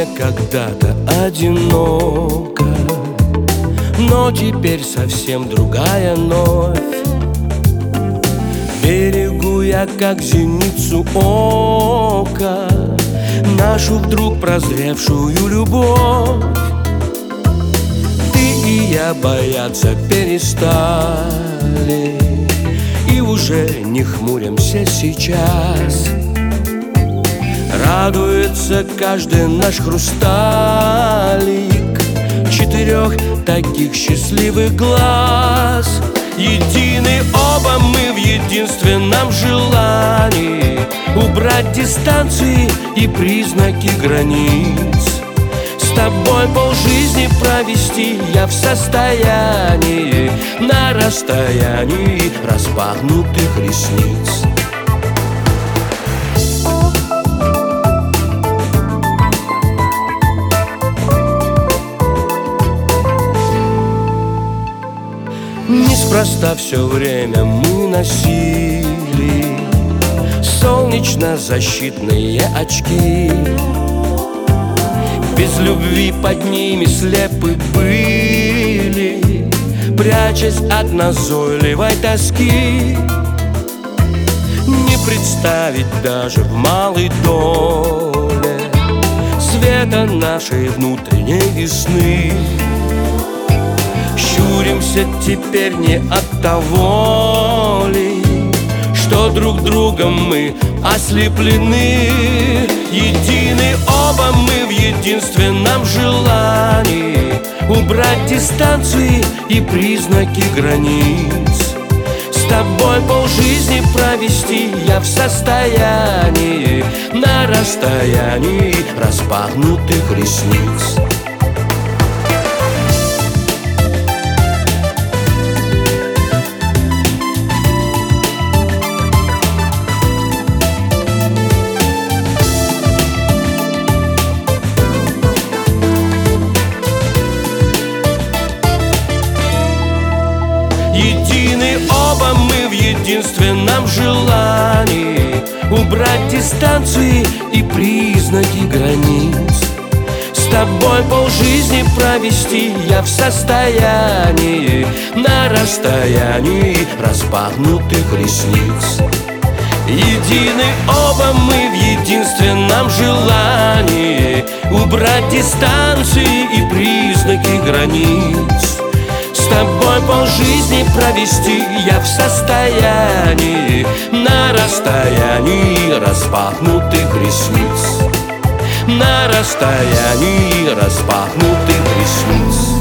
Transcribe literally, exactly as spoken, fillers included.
мне когда-то одиноко, но теперь совсем другая новь. Берегу я, как зеницу ока, нашу вдруг прозревшую любовь. Ты и я бояться перестали, и уже не хмуримся сейчас. Радуется каждый наш хрусталик четырех таких счастливых глаз. Едины оба мы в единственном желании убрать дистанции и признаки границ. С тобой полжизни провести я в состоянии на расстоянии распахнутых ресниц. Неспроста все время мы носили солнечно-защитные очки. Без любви под ними слепы были, прячась от назойливой тоски. Не представить даже в малой доле света нашей внутренней весны. Щуримся теперь не от того ли, что друг другом мы ослеплены. Едины оба мы в единственном желании убрать дистанции и признаки границ. С тобой полжизни провести я в состоянии на расстоянии распахнутых ресниц. Едины оба мы в единственном желании убрать дистанции и признаки границ. С тобой полжизни провести я в состоянии на расстоянии распахнутых ресниц. Едины оба мы в единственном желании убрать дистанции и признаки границ. С тобой полжизни провести я в состоянии на расстоянии распахнутых ресниц. На расстоянии распахнутых ресниц.